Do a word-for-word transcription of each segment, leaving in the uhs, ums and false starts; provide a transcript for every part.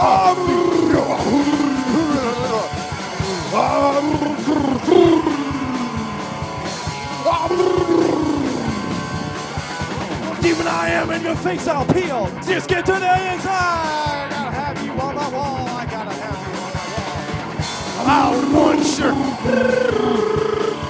Demon I am in your face, I'll peel. Just get to the inside. I gotta have you on my wall. I gotta have you on my wall. I'm out one shirt.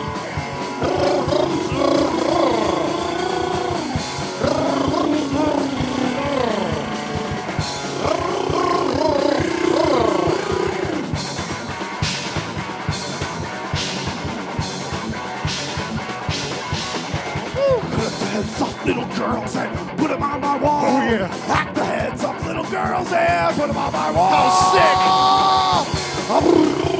Heads up, little girls, and put them on my wall. Oh, yeah. Hack the heads up, little girls, and put them on my wall. How sick!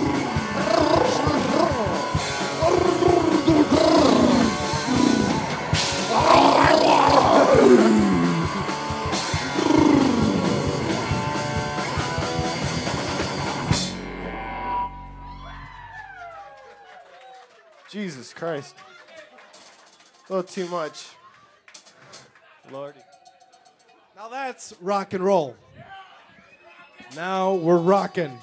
Jesus Christ. A little too much. Lordy. Now that's rock and roll. Now we're rocking.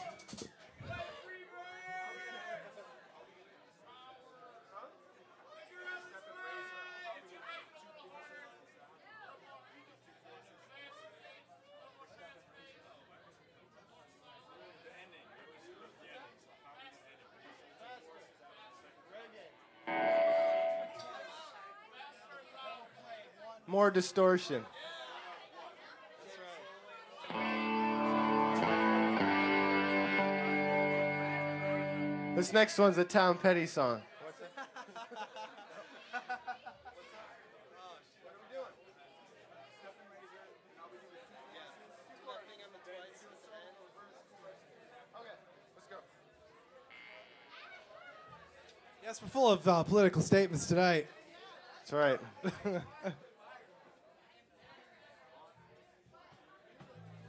More distortion. This next one's a Tom Petty song. Yes, we're full of uh, political statements tonight. That's right.